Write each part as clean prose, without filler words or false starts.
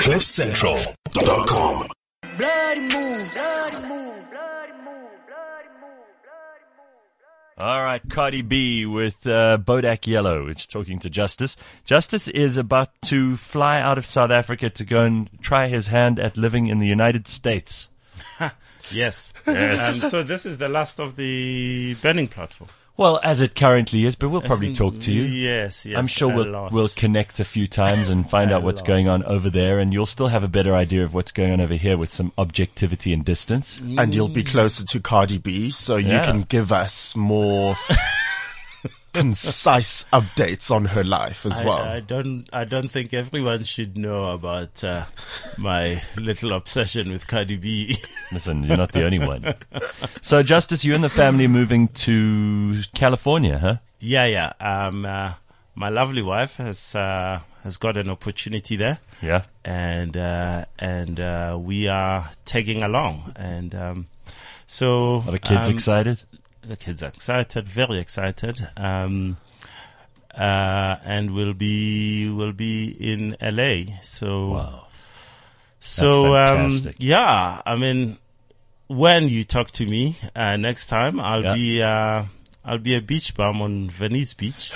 CliffCentral.com. Bloody move. All right, Cardi B with Bodak Yellow, which is talking to Justice. Justice is about to fly out of South Africa to go and try his hand at living in the United States. Yes. Yes. So this is the last of the burning platform. Well, as it currently is, but we'll probably talk to you. Yes. I'm sure we'll connect a few times and find out what's going on over there, and you'll still have a better idea of what's going on over here with some objectivity and distance. And you'll be closer to Cardi B, so you can give us more concise updates on her life as well. I don't think everyone should know about my little obsession with Cardi B. Listen, you're not the only one. So, Justice, you and the family are moving to California, huh? Yeah. My lovely wife has got an opportunity there. Yeah. And we are tagging along. And so are the kids excited? The kids are excited, very excited. And we'll be in LA. So wow. So fantastic. Yeah, I mean, when you talk to me next time, I'll be a beach bum on Venice Beach.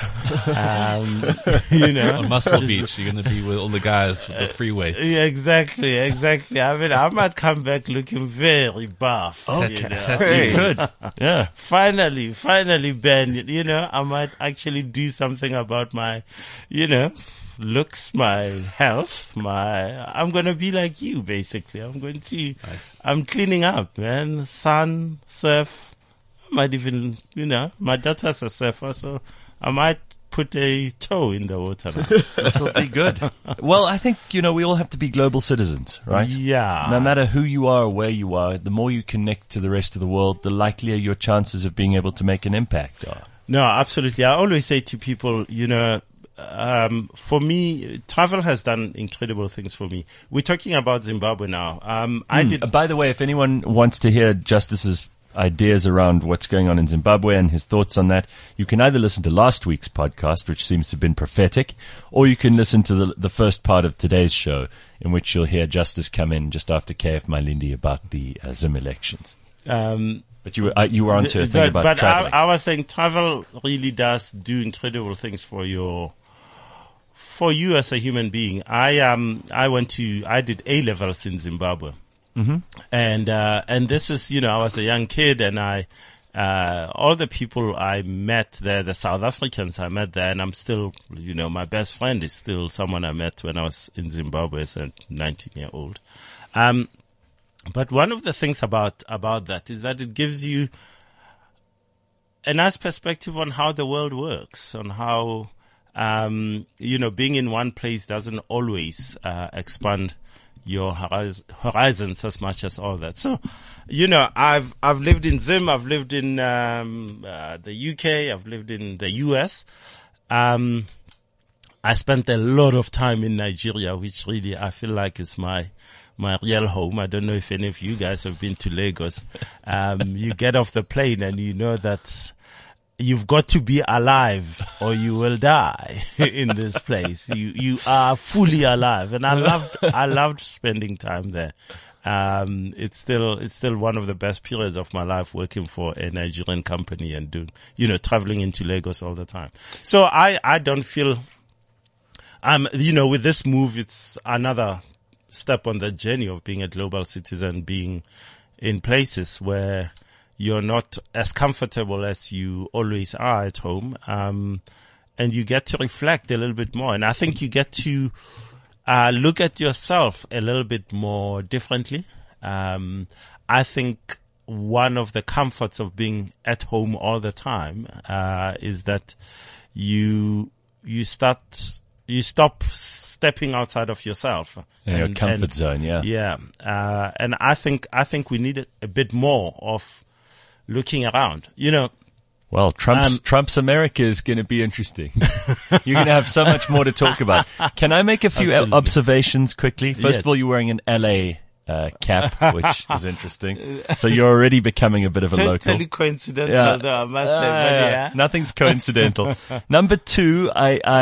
On Muscle Beach, you're going to be with all the guys with the free weights. Yeah, exactly. I mean, I might come back looking very buff. Okay. Good. Yeah. Finally, Ben, I might actually do something about my, looks, my health, I'm going to be like you, basically. I'm cleaning up, man. Sun, surf. Might even, my daughter's a surfer, so I might put a toe in the water now. This'll be good. Well, I think, we all have to be global citizens, right? Yeah. No matter who you are or where you are, the more you connect to the rest of the world, the likelier your chances of being able to make an impact are. No, absolutely. I always say to people, for me, travel has done incredible things for me. We're talking about Zimbabwe now. By the way, if anyone wants to hear Justice's ideas around what's going on in Zimbabwe and his thoughts on that, you can either listen to last week's podcast, which seems to have been prophetic, or you can listen to the first part of today's show, in which you'll hear Justice come in just after KF Malindi about the Zim elections. But you were onto a thing about traveling. I was saying travel really does do incredible things for you as a human being. I did A-levels in Zimbabwe. Mm-hmm. And this is, I was a young kid, and all the people I met there, the South Africans I met there, and I'm still, my best friend is still someone I met when I was in Zimbabwe as a 19-year-old. But one of the things about that is that it gives you a nice perspective on how the world works, on how, being in one place doesn't always, expand your horizons as much as all that. So, I've lived in Zim, I've lived in the UK, I've lived in the US. I spent a lot of time in Nigeria, which really I feel like is my real home. I don't know if any of you guys have been to Lagos. You get off the plane and you know that you've got to be alive or you will die in this place. You are fully alive. And I loved spending time there. It's still one of the best periods of my life working for a Nigerian company and doing, traveling into Lagos all the time. So I don't feel, with this move, it's another step on the journey of being a global citizen, being in places where you're not as comfortable as you always are at home. And you get to reflect a little bit more. And I think you get to, look at yourself a little bit more differently. I think one of the comforts of being at home all the time, is that you stop stepping outside of yourself. Your comfort zone, yeah. Yeah. And I think we need a bit more of looking around, Well, Trump's America is going to be interesting. You're going to have so much more to talk about. Can I make a few observations quickly? First of all, you're wearing an LA cap, which is interesting. So you're already becoming a bit of a local. Totally coincidental, though, I must say. But Nothing's coincidental. Number two, I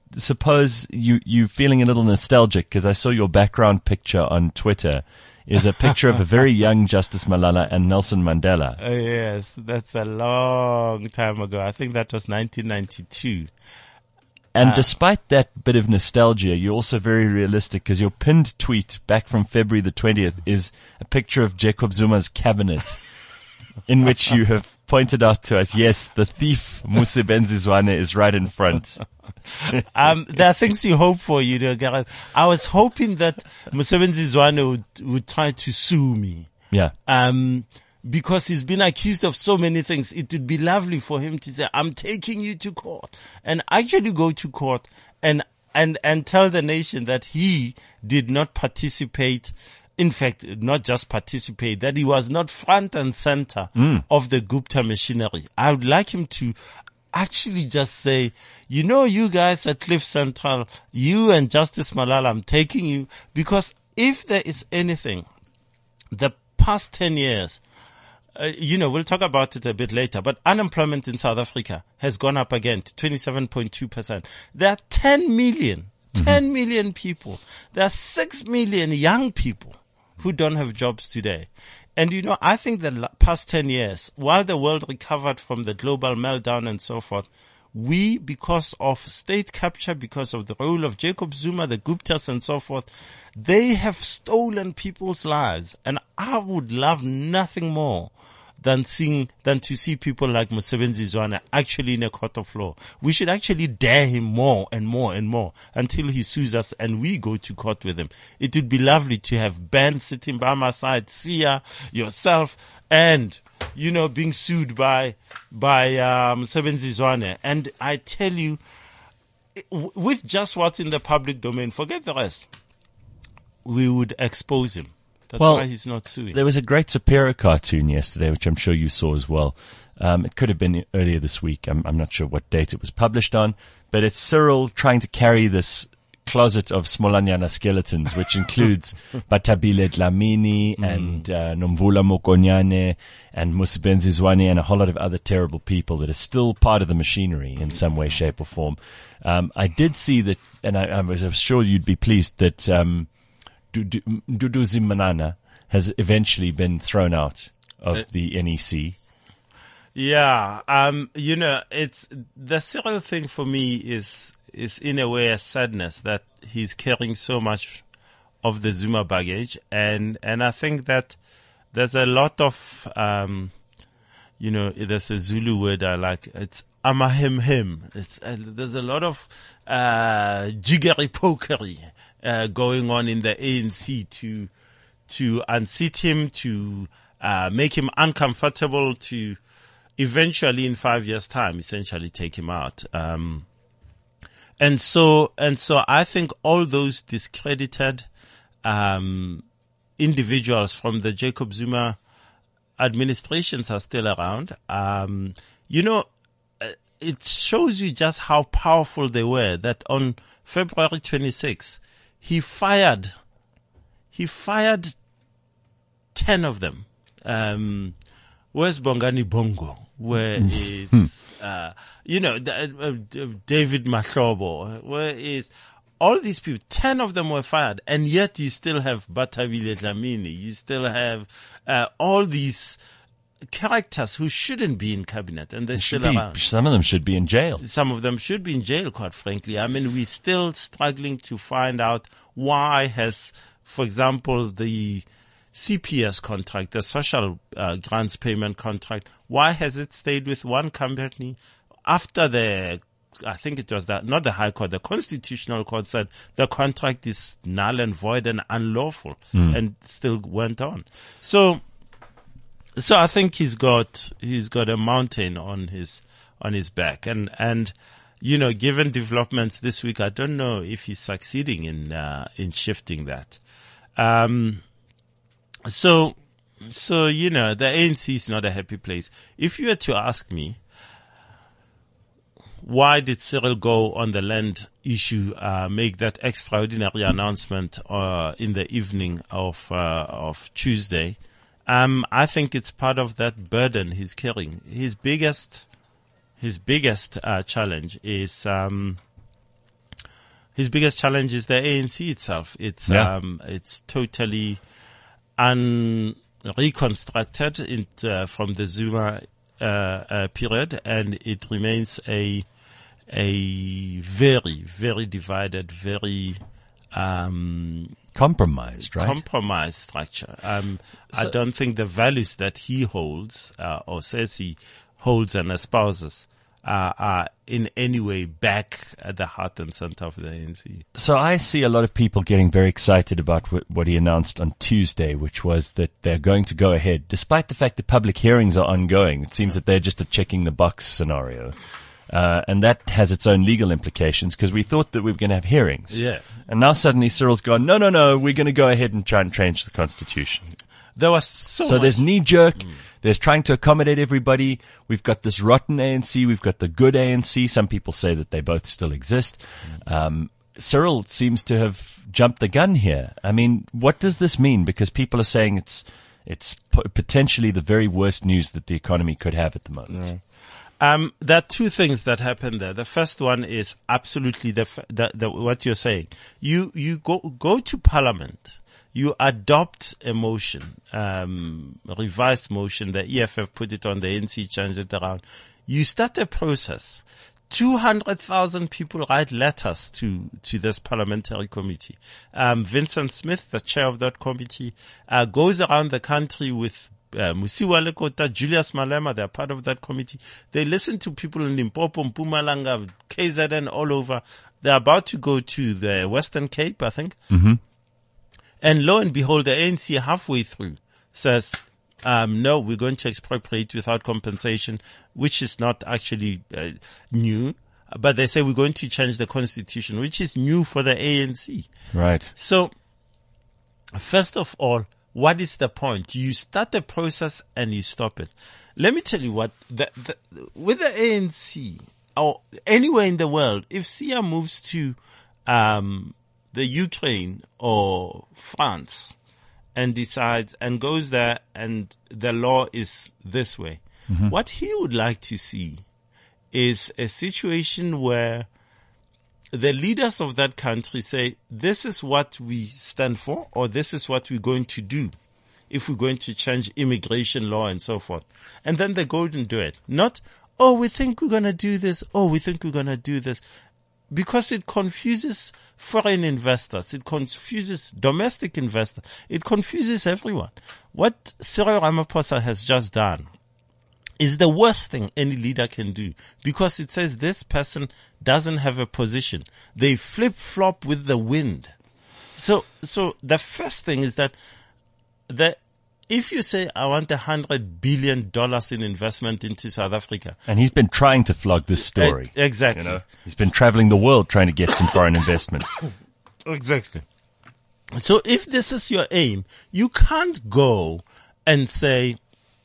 suppose you feeling a little nostalgic because I saw your background picture on Twitter is a picture of a very young Justice Malala and Nelson Mandela. Yes, that's a long time ago. I think that was 1992. And despite that bit of nostalgia, you're also very realistic because your pinned tweet back from February the 20th is a picture of Jacob Zuma's cabinet in which you have pointed out to us, yes, the thief Mosebenzi Zwane is right in front. There are things you hope for, Gareth. I was hoping that Mosebenzi Zwane would try to sue me. Yeah. Because he's been accused of so many things. It would be lovely for him to say, I'm taking you to court, and actually go to court and tell the nation that he did not participate. In fact, not just participate, that he was not front and center of the Gupta machinery. I would like him to actually just say, you guys at Cliff Central, you and Justice Malala, I'm taking you, because if there is anything, the past 10 years, we'll talk about it a bit later, but unemployment in South Africa has gone up again to 27.2%. There are 10 million people. There are 6 million young people who don't have jobs today. And I think the past 10 years, while the world recovered from the global meltdown and so forth, we, because of state capture, because of the role of Jacob Zuma, the Guptas and so forth, they have stolen people's lives. And I would love nothing more than to see people like Mosebenzi Zwane actually in a court of law. We should actually dare him more and more and more until he sues us and we go to court with him. It would be lovely to have Ben sitting by my side, Sia, yourself, and being sued by Mosebenzi Zwane. And I tell you, with just what's in the public domain, forget the rest, we would expose him. That's why he's not suing. There was a great Sapiro cartoon yesterday, which I'm sure you saw as well. It could have been earlier this week. I'm not sure what date it was published on, but it's Cyril trying to carry this closet of Smolanyana skeletons, which includes Batabile Dlamini and Nomvula Mokonyane and Mosebenzi Zwane and a whole lot of other terrible people that are still part of the machinery in some way, shape or form. I did see that, and I was sure you'd be pleased that Dudu Zimanana has eventually been thrown out of the NEC. Yeah. It's the Cyril thing for me is in a way a sadness that he's carrying so much of the Zuma baggage. And I think that there's a lot of, there's a Zulu word I like. It's amahim. There's a lot of, jiggery pokery, going on in the ANC to unseat him, to, make him uncomfortable, to eventually in 5 years' time, essentially take him out. And so I think all those discredited, individuals from the Jacob Zuma administrations are still around. It shows you just how powerful they were that on February 26, he fired 10 of them. Where's Bongani Bongo? Where is, David Mahlobo? Where is all these people? 10 of them were fired, and yet you still have Batabile Dlamini. You still have, all these characters who shouldn't be in cabinet, and they're still around. Some of them should be in jail. Some of them should be in jail, quite frankly. I mean, we're still struggling to find out why has, for example, the CPS contract, the social grants payment contract, why has it stayed with one company after I think it was not the High Court, the Constitutional Court said the contract is null and void and unlawful, and still went on. So I think he's got a mountain on his back, and given developments this week, I don't know if he's succeeding in shifting that. So the ANC is not a happy place. If you were to ask me, why did Cyril go on the land issue, make that extraordinary announcement in the evening of Tuesday? I think it's part of that burden he's carrying. His biggest challenge is His biggest challenge is the ANC itself. It's totally reconstructed from the Zuma period, and it remains a very, very divided, very compromised, right? Compromised structure. I don't think the values that he holds or says he holds and espouses are in any way back at the heart and center of the ANC. So I see a lot of people getting very excited about what he announced on Tuesday, which was that they're going to go ahead, despite the fact that public hearings are ongoing. It seems that they're just a checking the box scenario. And that has its own legal implications because we thought that we were going to have hearings. Yeah. And now suddenly Cyril's gone, no, we're going to go ahead and try and change the constitution. There was so there's knee jerk. There's trying to accommodate everybody. We've got this rotten ANC. We've got the good ANC. Some people say that they both still exist. Cyril seems to have jumped the gun here. I mean, what does this mean? Because people are saying it's potentially the very worst news that the economy could have at the moment. Yeah. There are two things that happen there. The first one is absolutely what you're saying. You go to Parliament. You adopt a motion, revised motion. The EFF put it on, the ANC changed it around. You start a process. 200,000 people write letters to this parliamentary committee. Vincent Smith, the chair of that committee, goes around the country with Musiwa Lekota, Julius Malema. They're part of that committee. They listen to people in Limpopo, Mpumalanga, KZN, all over. They're about to go to the Western Cape, I think. Mm-hmm. And lo and behold, the ANC halfway through says, no, we're going to expropriate without compensation, which is not actually new. But they say we're going to change the constitution, which is new for the ANC. Right. So, first of all, what is the point? You start the process and you stop it. Let me tell you what, with the ANC, or anywhere in the world, if Sia moves to the Ukraine or France and decides and goes there and the law is this way, what he would like to see is a situation where the leaders of that country say, this is what we stand for, or this is what we're going to do if we're going to change immigration law and so forth. And then they go and do it. Not, oh, we think we're going to do this. Oh, we think we're going to do this. Because it confuses foreign investors. It confuses domestic investors. It confuses everyone. What Cyril Ramaphosa has just done is the worst thing any leader can do, because it says this person doesn't have a position. They flip-flop with the wind. So the first thing is that if you say, I want $100 billion in investment into South Africa. And he's been trying to flog this story. Exactly. You know? He's been traveling the world trying to get some foreign investment. Exactly. So if this is your aim, you can't go and say,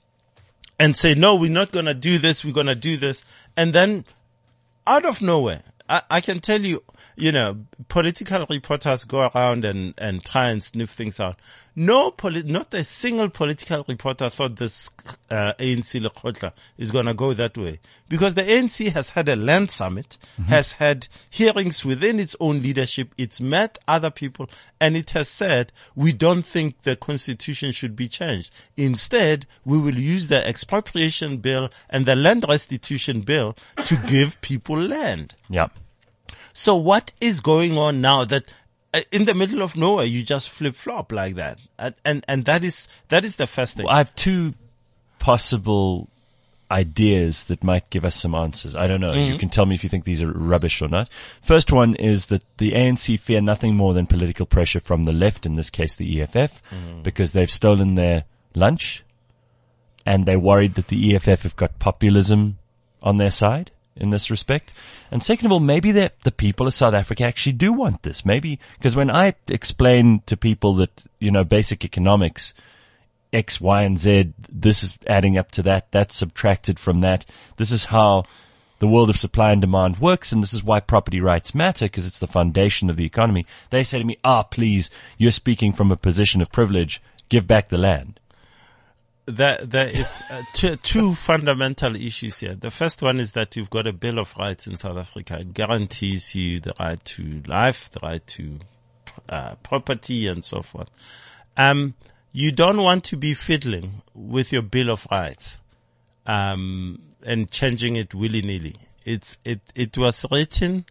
no, we're not going to do this. We're going to do this. And then out of nowhere, I can tell you, political reporters go around and try and sniff things out. Not a single political reporter thought this ANC Lekgotla is going to go that way, because the ANC has had a land summit, has had hearings within its own leadership, it's met other people, and it has said, we don't think the constitution should be changed. Instead, we will use the expropriation bill and the land restitution bill to give people land. Yeah. So what is going on now that in the middle of nowhere you just flip-flop like that? And that is the first thing. Well, I have two possible ideas that might give us some answers. I don't know. You can tell me if you think these are rubbish or not. First one is that the ANC fear nothing more than political pressure from the left, in this case the EFF, because they've stolen their lunch and they're worried that the EFF have got populism on their side in this respect. And second of all, maybe the people of South Africa actually do want this. Maybe, because when I explain to people that, basic economics, X, Y, and Z, this is adding up to that, that's subtracted from that, this is how the world of supply and demand works, and this is why property rights matter, because it's the foundation of the economy. They say to me, please, you're speaking from a position of privilege, give back the land. there is two fundamental issues here. The first one is that you've got a Bill of Rights in South Africa. It guarantees you the right to life, the right to property, and so forth. You don't want to be fiddling with your Bill of Rights and changing it willy-nilly. It was written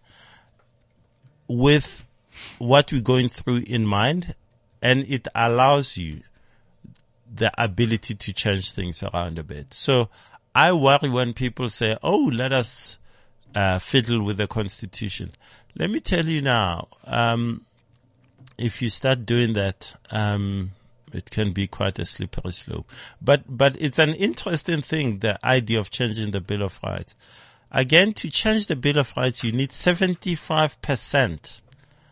with what we're going through in mind, and it allows you the ability to change things around a bit. So I worry when people say, oh, let us fiddle with the Constitution. Let me tell you now, if you start doing that, it can be quite a slippery slope. But it's an interesting thing, the idea of changing the Bill of Rights. Again, to change the Bill of Rights, you need 75%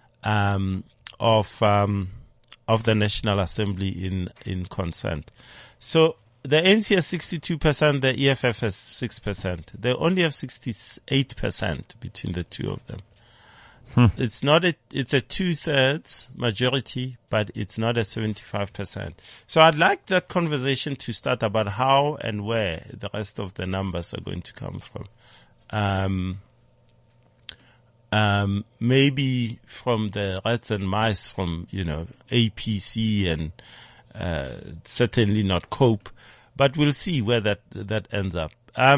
of the National Assembly in consent. So the ANC has 62%, the EFF has 6%. They only have 68% between the two of them. It's a 2/3 majority, but it's not a 75%. So I'd like that conversation to start about how and where the rest of the numbers are going to come from. Maybe from the rats and mice from, APC and, certainly not COPE, but we'll see where that ends up.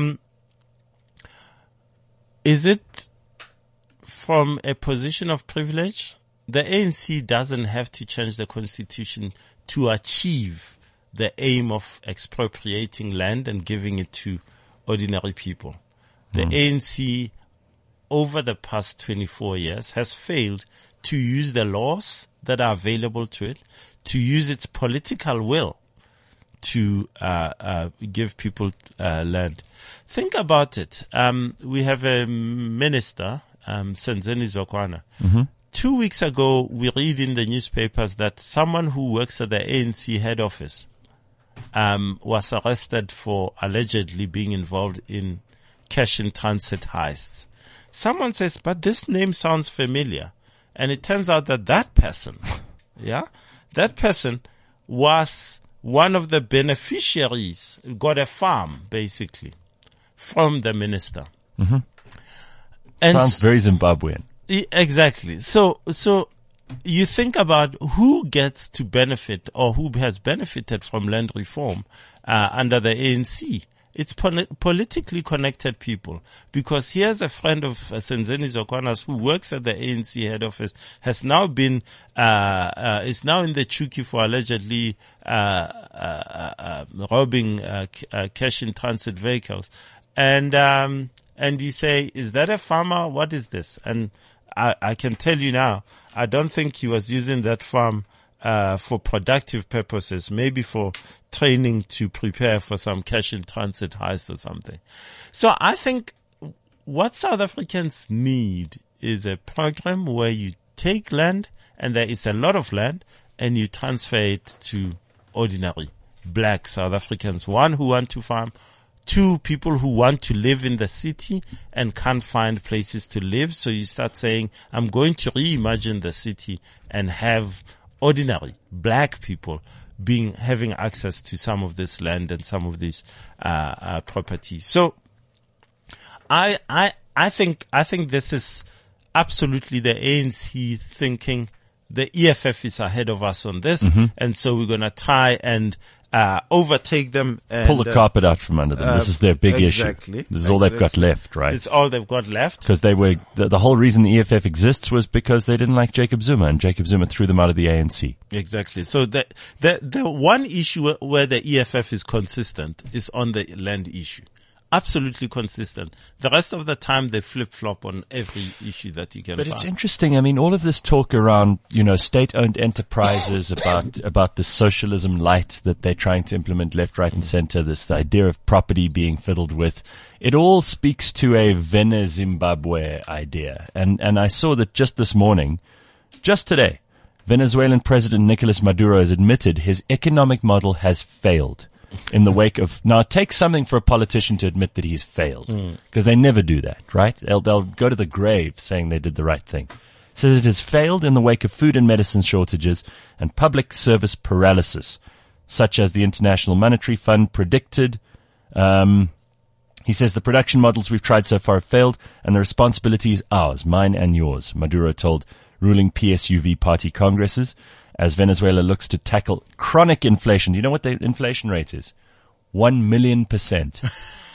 Is it from a position of privilege? The ANC doesn't have to change the constitution to achieve the aim of expropriating land and giving it to ordinary people. The ANC over the past 24 years has failed to use the laws that are available to it, to use its political will to give people land. Think about it. We have a minister, Senzeni Zokwana. 2 weeks ago, we read in the newspapers that someone who works at the ANC head office was arrested for allegedly being involved in cash in transit heists. Someone says, but this name sounds familiar. And it turns out that person was one of the beneficiaries, got a farm, basically, from the minister. And sounds very Zimbabwean. Exactly. So you think about who gets to benefit or who has benefited from land reform under the ANC. It's politically connected people, because here's a friend of Senzeni Zokwana's who works at the ANC head office, has now been, is now in the Chuki for allegedly, robbing, cash in transit vehicles. And you say, is that a farmer? What is this? And I can tell you now, I don't think he was using that farm for productive purposes, maybe for training to prepare for some cash in transit heist or something. So I think what South Africans need is a program where you take land, and there is a lot of land, and you transfer it to ordinary black South Africans. One, who want to farm. Two, people who want to live in the city and can't find places to live. So you start saying, I'm going to reimagine the city and have ordinary black people having access to some of this land and some of these properties. So I think this is absolutely the ANC thinking. The EFF is ahead of us on this, and so we're going to try and overtake them. And, pull the carpet out from under them. This is their big issue. This is all they've got left, right? It's all they've got left. Because they were, the whole reason the EFF exists was because they didn't like Jacob Zuma, and Jacob Zuma threw them out of the ANC. Exactly. So the one issue where the EFF is consistent is on the land issue. Absolutely consistent. The rest of the time they flip-flop on every issue that you can find. But it's interesting. I mean, all of this talk around, state-owned enterprises about the socialism light that they're trying to implement left, right, and center, the idea of property being fiddled with, it all speaks to a Venezimbabwe idea. And I saw that just this morning, just today, Venezuelan President Nicolas Maduro has admitted his economic model has failed. In the wake of, now it takes something for a politician to admit that he's failed, because they never do that, right? They'll go to the grave saying they did the right thing. Says it has failed in the wake of food and medicine shortages and public service paralysis. such as the International Monetary Fund predicted. He says the production models we've tried so far have failed, and the responsibility is ours, mine and yours, Maduro told ruling PSUV party congresses, as Venezuela looks to tackle chronic inflation. Do you know what the inflation rate is? 1,000,000%.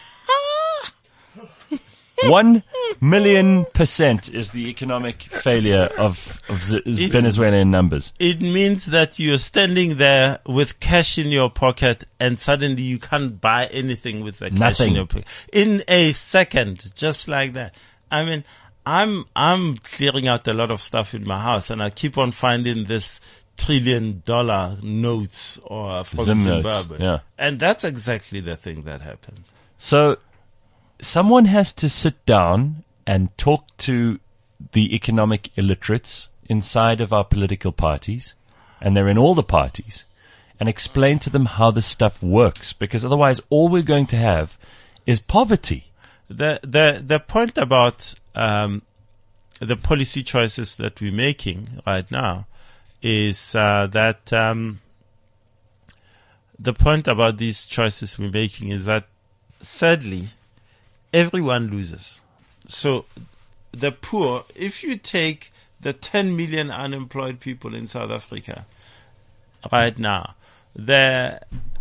1,000,000% is the economic failure of Venezuelan numbers. It means that you're standing there with cash in your pocket and suddenly you can't buy anything with the cash in your pocket. In a second, just like that. I mean, I'm clearing out a lot of stuff in my house and I keep on finding this $1 trillion notes or from Zimbabwe. Yeah. And that's exactly the thing that happens. So someone has to sit down and talk to the economic illiterates inside of our political parties, and they're in all the parties, and explain to them how this stuff works, because otherwise all we're going to have is poverty. The point about the policy choices that we're making right now is that the point about these choices we're making is that sadly everyone loses. So the poor, if you take the 10 million unemployed people in South Africa right now, the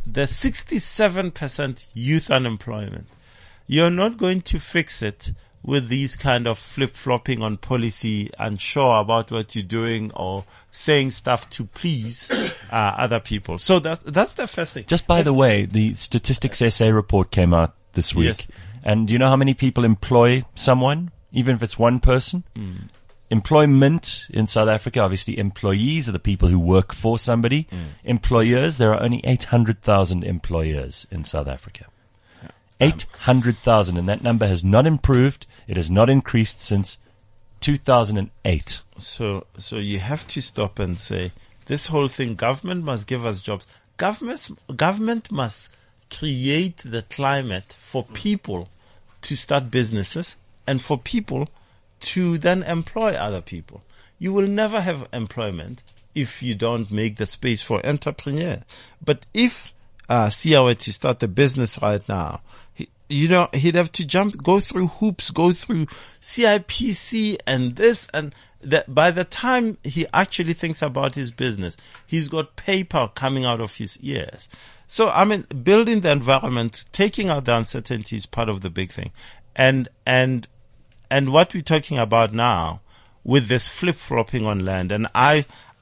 67% youth unemployment, you're not going to fix it with these kind of flip-flopping on policy, unsure about what you're doing or saying stuff to please other people. So that's the first thing. Just by the way, the Statistics SA report came out this week. Yes. And do you know how many people employ someone, even if it's one person? Employment in South Africa, obviously employees are the people who work for somebody. Employers, there are only 800,000 employers in South Africa. 800,000, and that number has not improved. It has not increased since 2008. So you have to stop and say, this whole thing, government must give us jobs. Government must create the climate for people to start businesses and for people to then employ other people. You will never have employment if you don't make the space for entrepreneurs. But if Sia were to start a business right now, he'd have to go through hoops, go through CIPC and this and that. By the time he actually thinks about his business, he's got paper coming out of his ears. So, I mean, building the environment, taking out the uncertainty is part of the big thing. And what we're talking about now with this flip-flopping on land, and I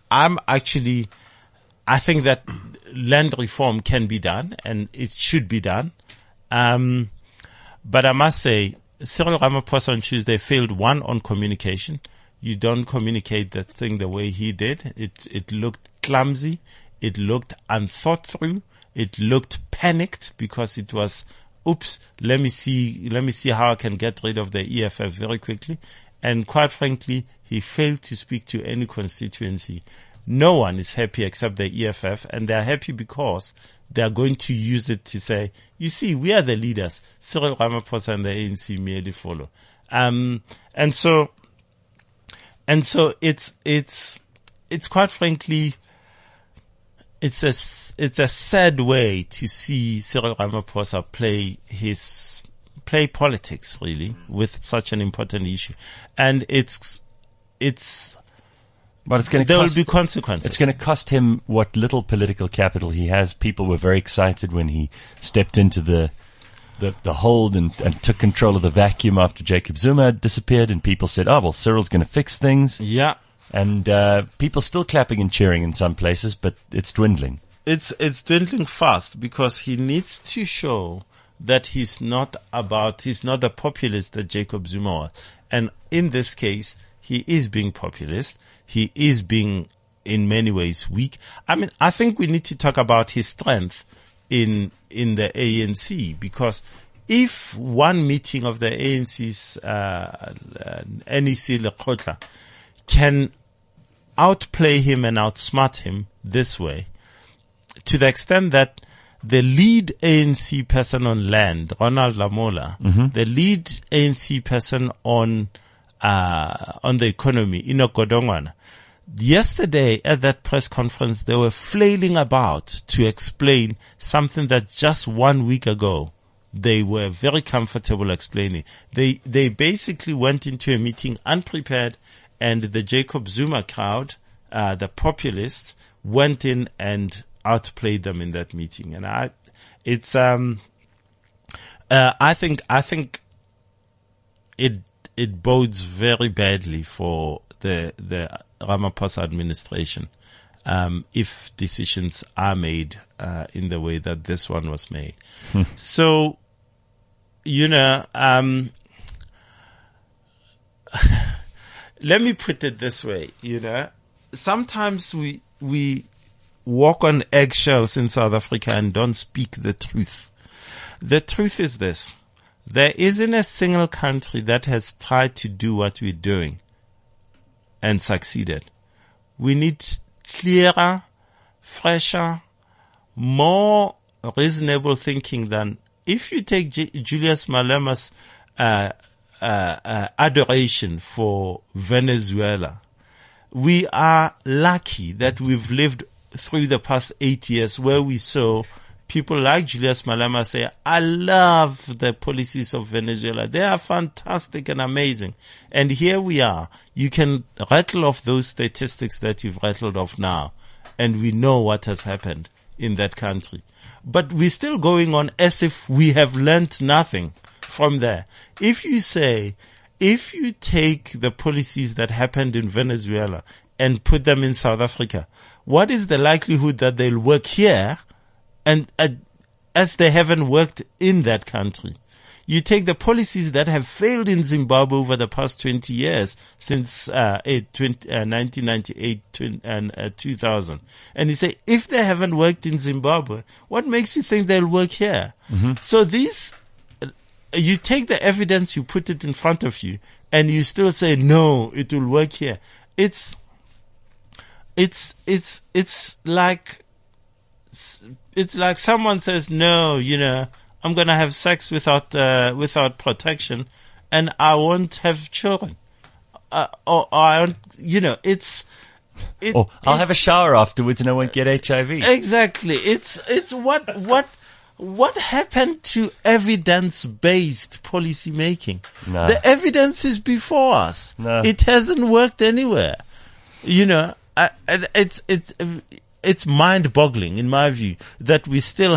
think that land reform can be done and it should be done. But I must say, Cyril Ramaphosa on Tuesday failed one on communication. You don't communicate the thing the way he did. It looked clumsy. It looked unthought through. It looked panicked because it was, oops, let me see how I can get rid of the EFF very quickly. And quite frankly, he failed to speak to any constituency. No one is happy except the EFF, and they're happy because they're going to use it to say, you see, we are the leaders. Cyril Ramaphosa and the ANC merely follow. And so it's quite frankly, it's a sad way to see Cyril Ramaphosa play politics really with such an important issue. And but there will be consequences. It's going to cost him what little political capital he has. People were very excited when he stepped into the hold and took control of the vacuum after Jacob Zuma had disappeared, and people said, oh, well, Cyril's going to fix things. Yeah. And people still clapping and cheering in some places, but it's dwindling. It's dwindling fast because he needs to show that he's not the populist that Jacob Zuma was. And in this case, he is being populist. He is being, in many ways, weak. I mean, I think we need to talk about his strength in the ANC, because if one meeting of the ANC's NEC Lekgotla can outplay him and outsmart him this way, to the extent that the lead ANC person on land, Ronald Lamola, the lead ANC person on the economy, Enoch Godongwana, Yesterday at that press conference, they were flailing about to explain something that just 1 week ago they were very comfortable explaining. They basically went into a meeting unprepared, and the Jacob Zuma crowd, the populists, went in and outplayed them in that meeting. And I think it bodes very badly for the Ramaphosa administration, if decisions are made, in the way that this one was made. So, let me put it this way, sometimes we walk on eggshells in South Africa and don't speak the truth. The truth is this: there isn't a single country that has tried to do what we're doing and succeeded. We need clearer, fresher, more reasonable thinking than if you take Julius Malema's adoration for Venezuela. We are lucky that we've lived through the past 8 years where we saw people like Julius Malema say, I love the policies of Venezuela. They are fantastic and amazing. And here we are. You can rattle off those statistics that you've rattled off now, and we know what has happened in that country. But we're still going on as if we have learnt nothing from there. If you take the policies that happened in Venezuela and put them in South Africa, what is the likelihood that they'll work here and as they haven't worked in that country? You take the policies that have failed in Zimbabwe over the past 20 years, since 1998 and 2000, and you say, if they haven't worked in Zimbabwe, what makes you think they'll work here? So you take the evidence, you put it in front of you, and you still say, no, it will work here. It's like someone says, no, I'm going to have sex without protection, and I won't have children. Or I'll have a shower afterwards and I won't get HIV. Exactly. It's what happened to evidence-based policy making? No. The evidence is before us. No. It hasn't worked anywhere. It's mind-boggling, in my view, that we're still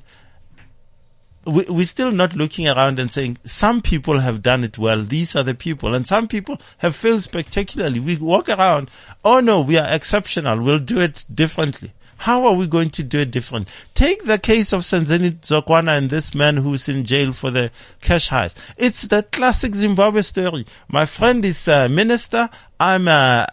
we're still not looking around and saying, some people have done it well, these are the people, and some people have failed spectacularly. We walk around, oh no, we are exceptional, we'll do it differently. How are we going to do it different? Take the case of Senzeni Zokwana and this man who's in jail for the cash heist. It's the classic Zimbabwe story. My friend is a minister. I'm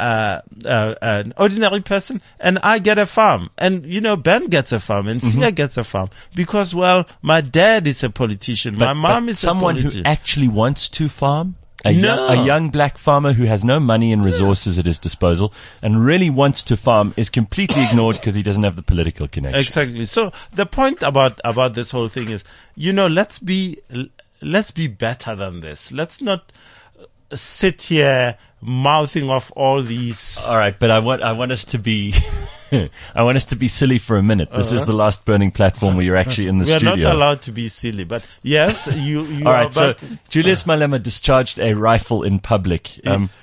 an ordinary person, and I get a farm. And, Ben gets a farm, and Sia gets a farm. Because, my dad is a politician. My mom is a politician. Someone who actually wants to farm? A young black farmer who has no money and resources at his disposal and really wants to farm is completely ignored because he doesn't have the political connection. Exactly. So the point about this whole thing is, let's be better than this. Let's not sit here mouthing off all these. All right, but I want us to be I want us to be silly for a minute. This is the last burning platform where you're actually in the studio. We are not allowed to be silly, but yes, you all right, so Julius Malema discharged a rifle in public.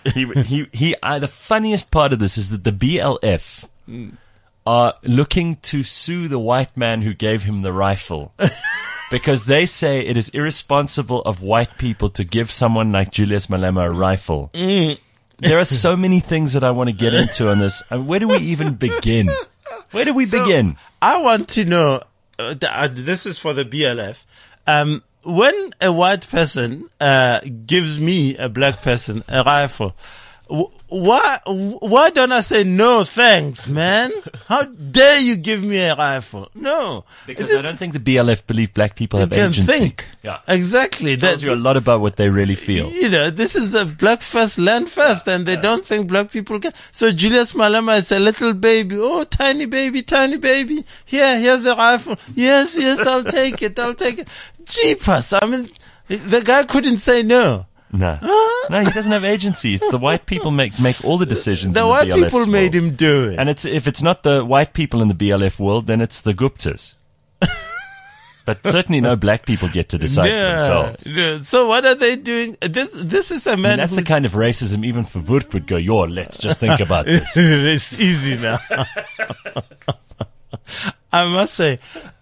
The funniest part of this is that the BLF are looking to sue the white man who gave him the rifle. Because they say it is irresponsible of white people to give someone like Julius Malema a rifle. There are so many things that I want to get into on this. Where do we even begin? Where do we begin? I want to know, this is for the BLF, when a white person gives me, a black person, a rifle, why don't I say, no thanks, man? How dare you give me a rifle? No. Because I don't think the BLF believe black people have agency. Think. Yeah. Exactly. It tells you a lot about what they really feel. This is the black first, land first, and they don't think black people can. So Julius Malema is a little baby. Oh, tiny baby, tiny baby. Here's a rifle. Yes, I'll take it. Jeepers. I mean, the guy couldn't say no. No. No, he doesn't have agency. It's the white people make all the decisions. The in white BLF's people world. made him do it. And if it's not the white people in the BLF world, then it's the Guptas. But certainly no black people get to decide for themselves. Yeah. So what are they doing? This is a man. And that's the kind of racism even for Wurt would go, let's just think about this. It's easy now. I must say,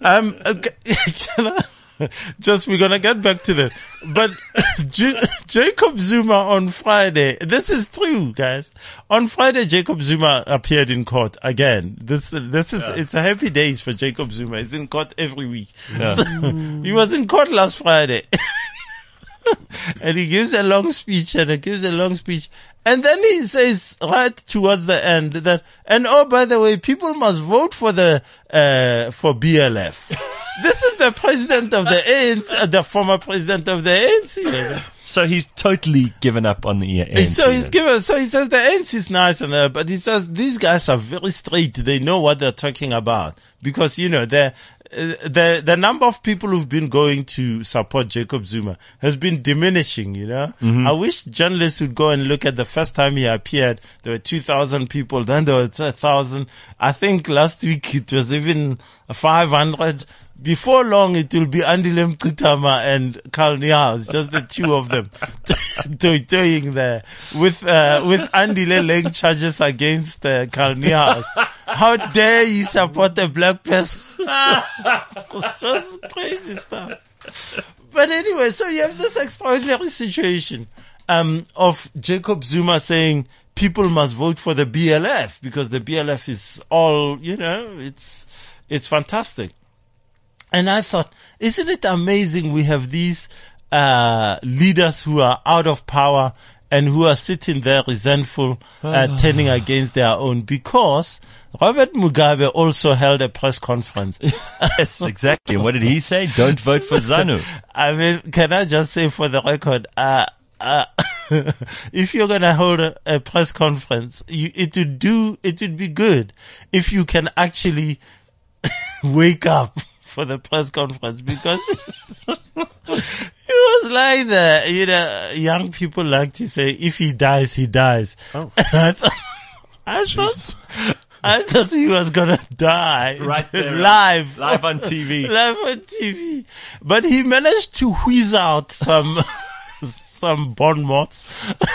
we're gonna get back to that. But Jacob Zuma on Friday, this is true, guys. On Friday, Jacob Zuma appeared in court again. It's a happy days for Jacob Zuma. He's in court every week. Yeah. So, he was in court last Friday. And he gives a long speech and And then he says right towards the end that, and oh, by the way, people must vote for for BLF. This is the president of the ANC, the former president of the ANC. So he's totally given up on the ANC. So he says the ANC is nice but he says these guys are very straight. They know what they're talking about because, the number of people who've been going to support Jacob Zuma has been diminishing, Mm-hmm. I wish journalists would go and look at the first time he appeared. There were 2,000 people. Then there were 1,000. I think last week it was even 500. Before long, it will be Andile Mchitama and Karl Niehaus, just the two of them, toying there with Andile laying charges against Karl Niehaus. How dare you support a black person? It's just crazy stuff. But anyway, so you have this extraordinary situation, of Jacob Zuma saying people must vote for the BLF because the BLF is all, it's fantastic. And I thought, isn't it amazing we have these leaders who are out of power and who are sitting there resentful, turning against their own? Because Robert Mugabe also held a press conference. Yes, exactly. And what did he say? Don't vote for ZANU. I mean, can I just say for the record, if you're gonna hold a press conference, it would be good if you can actually wake up for the press conference because he was like young people like to say, if he dies, he dies. Oh. And I thought he was gonna die right there, live on TV. Live on TV. But he managed to wheeze out some bon mots.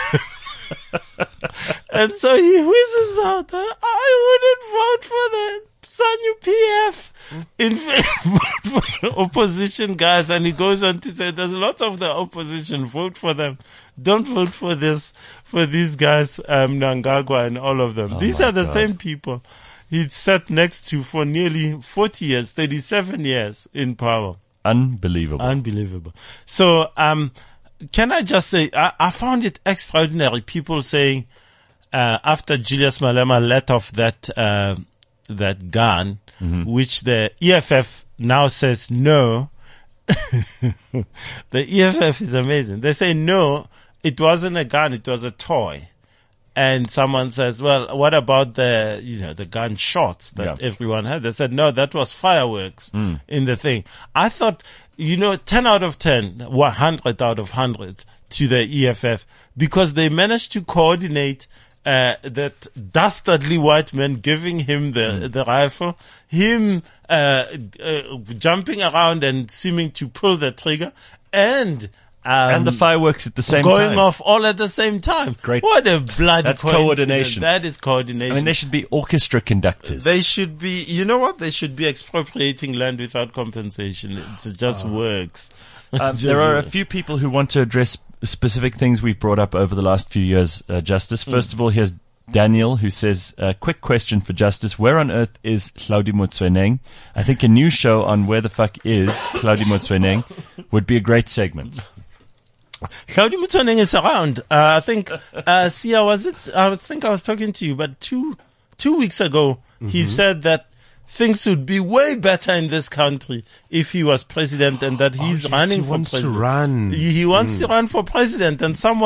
And so he whizzes out that I wouldn't vote for the ZANU-PF in favor of opposition guys, and he goes on to say there's lots of the opposition, vote for them. Don't vote for these guys, Mnangagwa and all of them. These are the same people he sat next to for nearly 40 years, 37 years in power. Unbelievable. So, can I just say, I found it extraordinary. People saying, after Julius Malema let off that gun, mm-hmm. which the EFF now says no. The EFF is amazing. They say no, it wasn't a gun, it was a toy. And someone says, well, what about the gunshots that everyone had? They said, no, that was fireworks in the thing. I thought, 10 out of 10, 100 out of 100 to the EFF because they managed to coordinate that dastardly white man giving him the rifle, him jumping around and seeming to pull the trigger, and the fireworks at the same time. Going off all at the same time. Great. What a bloody That's coordination. That is coordination. I mean, they should be orchestra conductors. They should be, you know what? They should be expropriating land without compensation. It just works. There are a few people who want to address specific things we've brought up over the last few years, Justice. First of all, here's Daniel, who says, quick question for Justice. Where on earth is Hlaudi Motsoeneng? I think a new show on where the fuck is Hlaudi Motsoeneng would be a great segment. Hlaudi Motsoeneng is around. I think, I was talking to you, but two weeks ago, he said that things would be way better in this country if he was president, and that he's running for president. He wants to run. He wants to run for president, and someone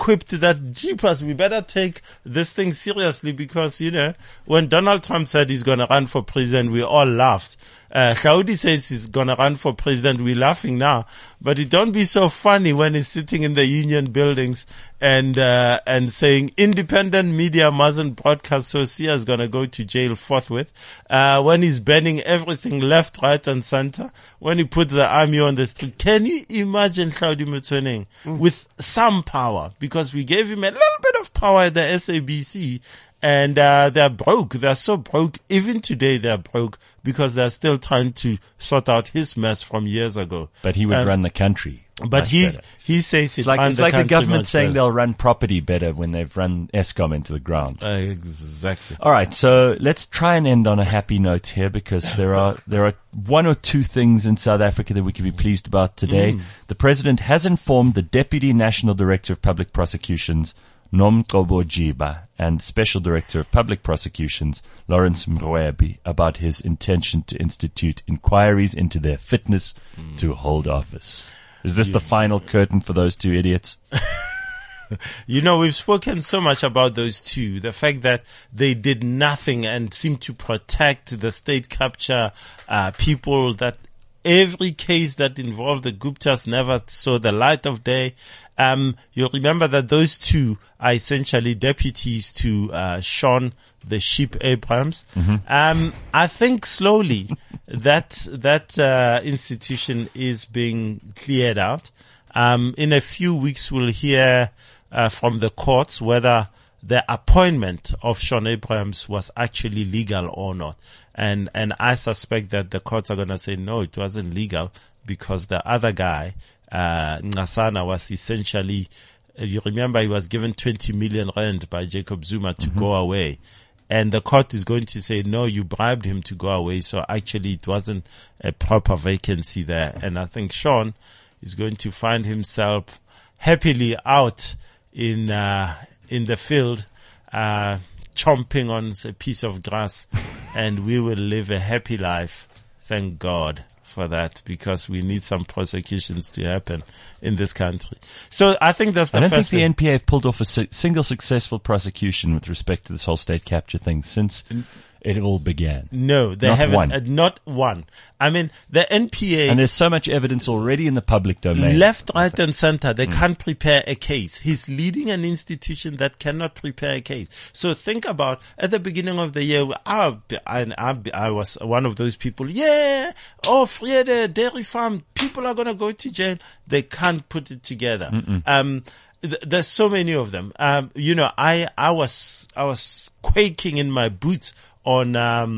equipped that, jeepers, we better take this thing seriously because, when Donald Trump said he's going to run for president, we all laughed. Hlaudi says he's going to run for president. We're laughing now, but it don't be so funny when he's sitting in the union buildings and saying independent media mustn't broadcast, so Siya's going to go to jail forthwith. When he's banning everything left, right and center, when he puts the army on the street. Can you imagine Hlaudi Motsoeneng with some power? Because we gave him a little bit of power at the SABC. And they're broke. They're so broke. Even today, they're broke because they're still trying to sort out his mess from years ago. But he would run the country. But he says it's like the government saying they'll run property better when they've run Eskom into the ground. Exactly. All right, so let's try and end on a happy note here because there are one or two things in South Africa that we can be pleased about today. The president has informed the Deputy National Director of Public Prosecutions, Nomgcobo Jiba, and Special Director of Public Prosecutions, Lawrence Mrwebi, about his intention to institute inquiries into their fitness to hold office. Is this the final curtain for those two idiots? We've spoken so much about those two. The fact that they did nothing and seemed to protect the state capture people, that every case that involved the Guptas never saw the light of day. You'll remember that those two are essentially deputies to Shaun the Sheep Abrahams. I think slowly that institution is being cleared out. In a few weeks, we'll hear from the courts whether the appointment of Shaun Abrahams was actually legal or not. And I suspect that the courts are going to say, no, it wasn't legal because the other guy, Ngasana, was essentially, you remember he was given 20 million rand by Jacob Zuma to go away. And the court is going to say, no, you bribed him to go away. So actually it wasn't a proper vacancy there. And I think Shaun is going to find himself happily out in the field, chomping on a piece of grass, and we will live a happy life. Thank God for that, because we need some prosecutions to happen in this country. So I think that's the first I don't think thing. the NPA have pulled off a single successful prosecution with respect to this whole state capture thing since it all began. No, they Not haven't. one. Not one. I mean, the NPA... And there's so much evidence already in the public domain. Left, right and center, they can't prepare a case. He's leading an institution that cannot prepare a case. So think about, at the beginning of the year, I was one of those people, Friede Dairy Farm, people are going to go to jail. They can't put it together. There's so many of them. I was quaking in my boots on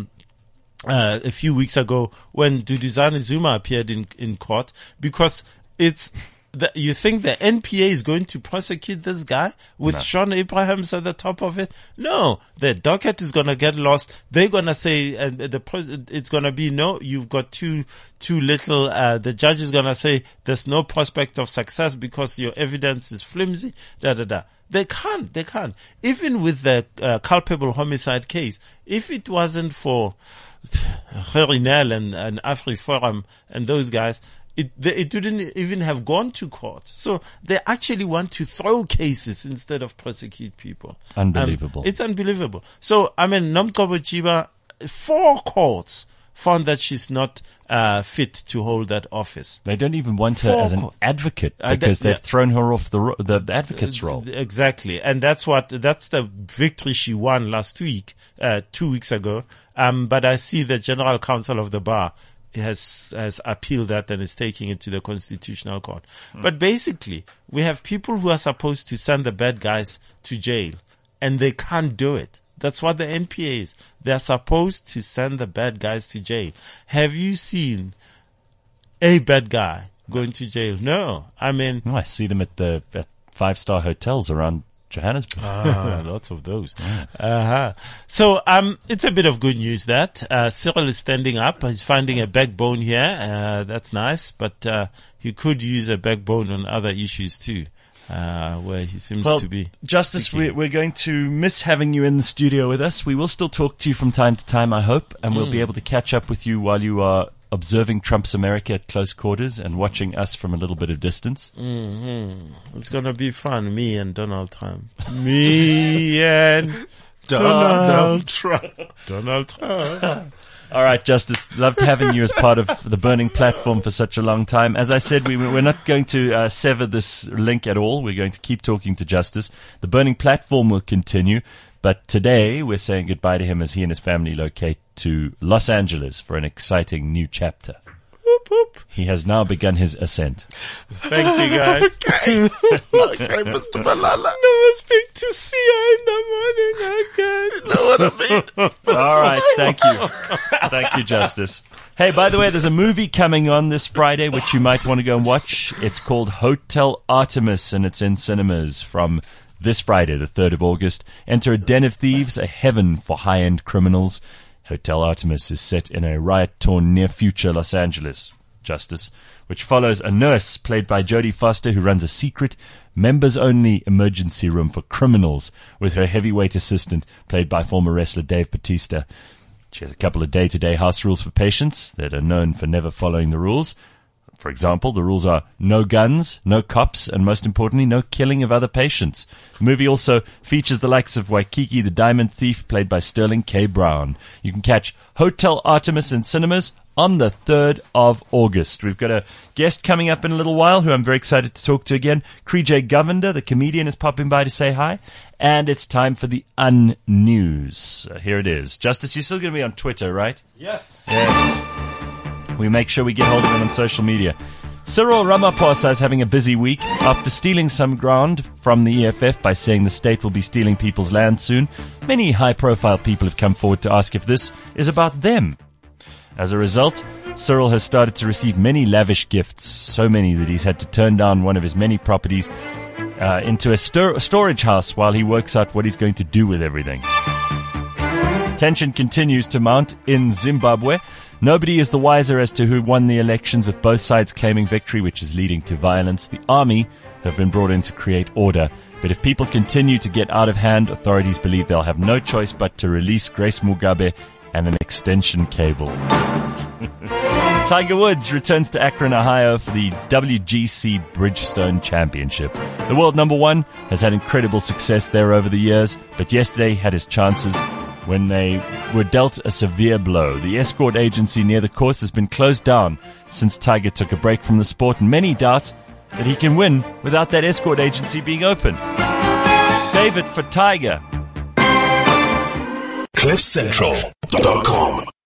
a few weeks ago when Duduzane Zuma appeared in court, because you think the NPA is going to prosecute this guy with Shaun Abrahams at the top of it? No, the docket is going to get lost. They're going to say, it's going to be, no, you've got too little, the judge is going to say there's no prospect of success because your evidence is flimsy, They can't. Even with the culpable homicide case, if it wasn't for Gerrie Nel and AfriForum and those guys, it didn't even have gone to court. So they actually want to throw cases instead of prosecute people. Unbelievable. It's unbelievable. So, Nomgcobo Jiba, 4 courts found that she's not fit to hold that office. They don't even want her as an advocate because they've thrown her off the advocate's role. Exactly. And that's the victory she won last week, 2 weeks ago. But I see the General Counsel of the Bar has appealed that and is taking it to the Constitutional Court. But basically, we have people who are supposed to send the bad guys to jail, and they can't do it. That's what the NPA is. They're supposed to send the bad guys to jail. Have you seen a bad guy going to jail? No. I see them at 5-star hotels around Johannesburg. Lots of those. So, it's a bit of good news that, Cyril is standing up. He's finding a backbone here. That's nice, but, he could use a backbone on other issues too. Where he seems to be. Justice, we're going to miss having you in the studio with us. We will still talk to you from time to time, I hope, and we'll be able to catch up with you while you are observing Trump's America at close quarters and watching us from a little bit of distance? It's going to be fun. Me and Donald Trump. Me and Donald Trump. Donald Trump. All right, Justice, loved having you as part of the Burning Platform for such a long time. As I said, we're not going to sever this link at all. We're going to keep talking to Justice. The Burning Platform will continue, but today we're saying goodbye to him as he and his family locate to Los Angeles for an exciting new chapter. Whoop, whoop. He has now begun his ascent. Thank you, guys. Okay, Mr. Malala. Never speak to Sia in the morning again. You know what I mean? All right, thank you. Thank you, Justice. Hey, by the way, there's a movie coming on this Friday which you might want to go and watch. It's called Hotel Artemis, and it's in cinemas from this Friday, the 3rd of August. Enter a den of thieves, a heaven for high-end criminals. Hotel Artemis is set in a riot-torn near-future Los Angeles, Justice, which follows a nurse played by Jodie Foster who runs a secret, members-only emergency room for criminals with her heavyweight assistant played by former wrestler Dave Bautista. She has a couple of day-to-day house rules for patients that are known for never following the rules. For example, the rules are no guns, no cops, and most importantly, no killing of other patients. The movie also features the likes of Waikiki the Diamond Thief, played by Sterling K. Brown. You can catch Hotel Artemis in cinemas on the 3rd of August. We've got a guest coming up in a little while who I'm very excited to talk to again. Krije Govender, the comedian, is popping by to say hi. And it's time for the Un-News. Here it is. Justice, you're still going to be on Twitter, right? Yes. Yes. We make sure we get hold of him on social media. Cyril Ramaphosa is having a busy week. After stealing some ground from the EFF by saying the state will be stealing people's land soon, many high-profile people have come forward to ask if this is about them. As a result, Cyril has started to receive many lavish gifts, so many that he's had to turn down one of his many properties into a storage house while he works out what he's going to do with everything. Tension continues to mount in Zimbabwe. Nobody is the wiser as to who won the elections, with both sides claiming victory, which is leading to violence. The army have been brought in to create order. But if people continue to get out of hand, authorities believe they'll have no choice but to release Grace Mugabe and an extension cable. Tiger Woods returns to Akron, Ohio for the WGC Bridgestone Championship. The world number one has had incredible success there over the years, but yesterday had his chances when they were dealt a severe blow. The escort agency near the course has been closed down since Tiger took a break from the sport, and many doubt that he can win without that escort agency being open. Save it for Tiger. CliffCentral.com